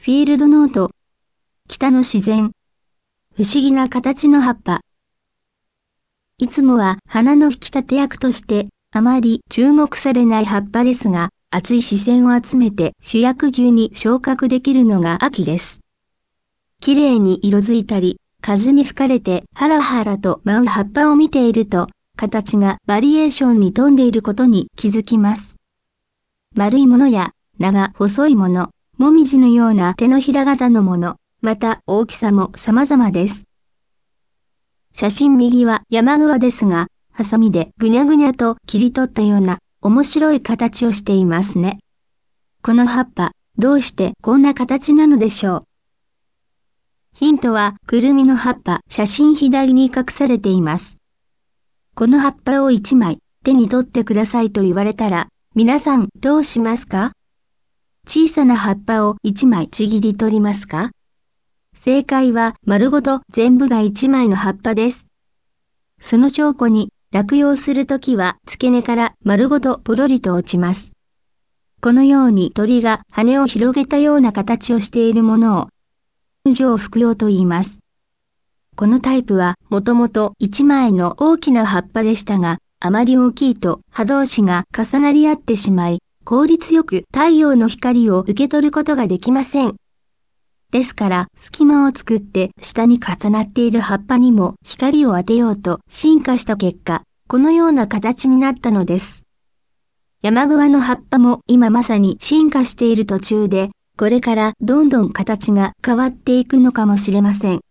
フィールドノート。北の自然。不思議な形の葉っぱ。いつもは花の引き立て役としてあまり注目されない葉っぱですが、熱い視線を集めて主役級に昇格できるのが秋です。綺麗に色づいたり、風に吹かれてハラハラと舞う葉っぱを見ていると、形がバリエーションに富んでいることに気づきます。丸いものや長細いもの、もみじのような手のひら型のもの、また大きさも様々です。写真右は山桑ですが、ハサミでぐにゃぐにゃと切り取ったような面白い形をしていますね。この葉っぱ、どうしてこんな形なのでしょう。ヒントはくるみの葉っぱ、写真左に隠されています。この葉っぱを1枚手に取ってくださいと言われたら、皆さんどうしますか？小さな葉っぱを1枚ちぎり取りますか？正解は丸ごと全部が1枚の葉っぱです。その証拠に落葉するときは付け根から丸ごとポロリと落ちます。このように鳥が羽を広げたような形をしているものを上覆葉と言います。このタイプはもともと1枚の大きな葉っぱでしたが、あまり大きいと葉同士が重なり合ってしまい、効率よく太陽の光を受け取ることができません。ですから隙間を作って下に重なっている葉っぱにも光を当てようと進化した結果、このような形になったのです。山桑の葉っぱも今まさに進化している途中で、これからどんどん形が変わっていくのかもしれません。